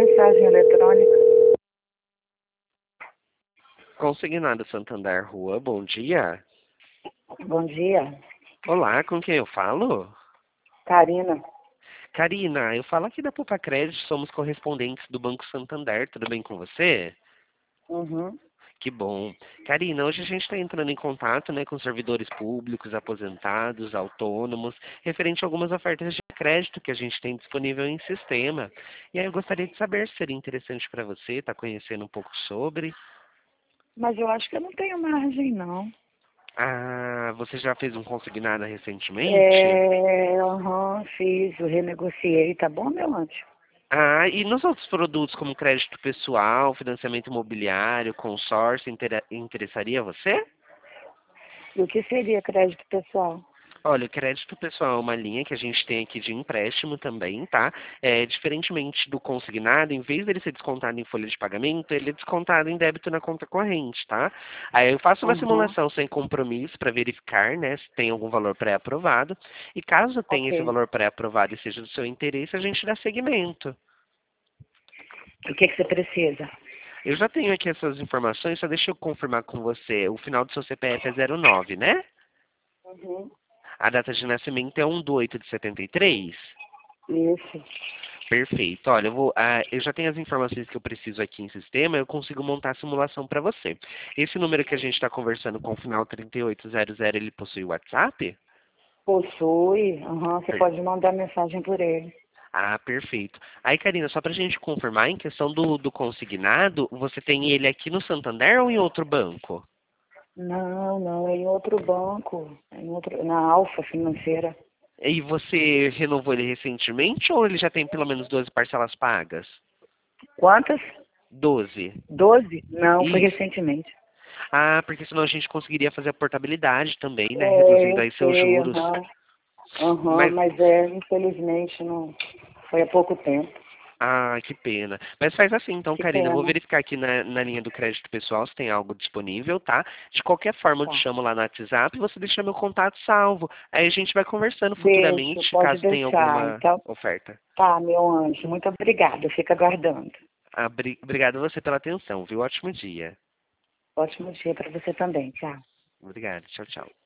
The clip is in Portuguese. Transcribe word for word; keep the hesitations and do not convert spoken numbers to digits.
mensagem eletrônica. Consignado Santander Rua, bom dia. Bom dia. Olá, com quem eu falo? Karina. Karina, eu falo aqui da Poupa Crédito, somos correspondentes do Banco Santander, tudo bem com você? Uhum. Que bom. Karina, hoje a gente está entrando em contato, né, com servidores públicos, aposentados, autônomos, referente a algumas ofertas de crédito que a gente tem disponível em sistema. E aí eu gostaria de saber se seria interessante para você, estar conhecendo um pouco sobre. Mas eu acho que eu não tenho margem, não. Ah, você já fez um consignado recentemente? É, aham, fiz, eu renegociei, tá bom, meu anjo? Ah, e nos outros produtos como crédito pessoal, financiamento imobiliário, consórcio, intera- interessaria você? E o que seria crédito pessoal? Olha, o crédito pessoal é uma linha que a gente tem aqui de empréstimo também, tá? É, diferentemente do consignado, em vez dele ser descontado em folha de pagamento, ele é descontado em débito na conta corrente, tá? Aí eu faço uma Aham, simulação sem compromisso para verificar, né, se tem algum valor pré-aprovado. E caso tenha esse ok. valor pré-aprovado e seja do seu interesse, a gente dá seguimento. O que, que você precisa? Eu já tenho aqui essas informações, só deixa eu confirmar com você. O final do seu C P F é zero nove, né? Uhum. A data de nascimento é um de oito de setenta e três. Isso. Perfeito. Olha, eu, vou, ah, eu já tenho as informações que eu preciso aqui em sistema, eu consigo montar a simulação para você. Esse número que a gente está conversando com o final trinta e oito zero zero, ele possui WhatsApp? Possui, aham, você Per- pode mandar mensagem por ele. Ah, perfeito. Aí, Karina, só para a gente confirmar, em questão do, do consignado, você tem ele aqui no Santander ou em outro banco? Não, não, é em outro banco, é em outro, na Alfa Financeira. E você renovou ele recentemente ou ele já tem pelo menos doze parcelas pagas? Quantas? Doze. Doze? Não, foi Isso. recentemente. Ah, porque senão a gente conseguiria fazer a portabilidade também, né? É, Reduzindo eu aí seus sei, juros. aham. Aham, Mas, mas é, infelizmente, não foi há pouco tempo. ah, que pena. Mas faz assim, então, Que Karina, eu vou pena. verificar aqui na, na linha do crédito pessoal se tem algo disponível, tá? De qualquer forma, eu te Tá. chamo lá no WhatsApp e você deixa meu contato salvo. Aí a gente vai conversando Deixa, futuramente, pode caso tenha deixar. alguma Então, oferta. tá, meu anjo. Muito obrigada. Fica aguardando. Ah, bri- obrigado a você pela atenção, viu? Ótimo dia. Ótimo dia para você também. Tchau. Obrigado. Tchau, tchau.